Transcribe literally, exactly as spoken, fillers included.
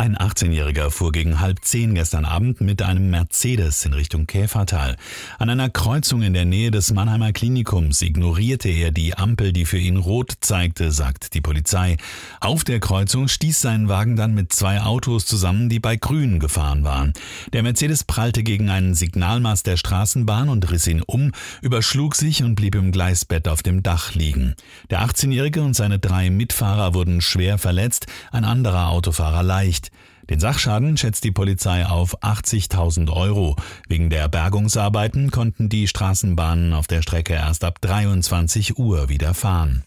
Ein achtzehnjähriger fuhr gegen halb zehn gestern Abend mit einem Mercedes in Richtung Käfertal. An einer Kreuzung in der Nähe des Mannheimer Klinikums ignorierte er die Ampel, die für ihn rot zeigte, sagt die Polizei. Auf der Kreuzung stieß sein Wagen dann mit zwei Autos zusammen, die bei Grün gefahren waren. Der Mercedes prallte gegen einen Signalmast der Straßenbahn und riss ihn um, überschlug sich und blieb im Gleisbett auf dem Dach liegen. Der achtzehnjährige und seine drei Mitfahrer wurden schwer verletzt, ein anderer Autofahrer leicht. Den Sachschaden schätzt die Polizei auf achtzigtausend Euro. Wegen der Bergungsarbeiten konnten die Straßenbahnen auf der Strecke erst ab dreiundzwanzig Uhr wieder fahren.